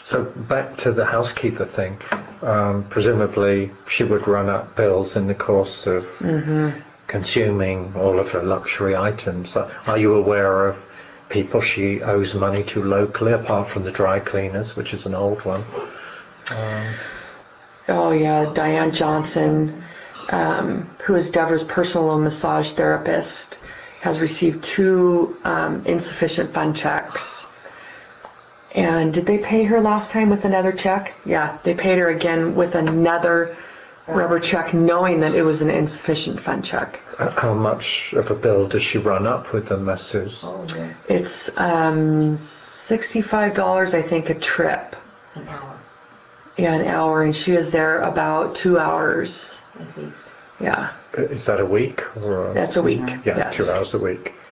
So back to the housekeeper thing. Presumably she would run up bills in the course of consuming all of her luxury items. Are you aware of people she owes money to locally, apart from the dry cleaners, which is an old one? Oh yeah, Diane Johnson, who is Deborah's personal massage therapist, has received 2 insufficient fund checks. And did they pay her last time with another check? Yeah, they paid her again with another rubber check, knowing that it was an insufficient fund check. How much of a bill does she run up with the masseuse? It's $65, I think, a trip. An hour. Yeah, an hour, and she is there about 2 hours. At least. Yeah. Is that a week? Or That's a week. yeah, Yes. 2 hours a week.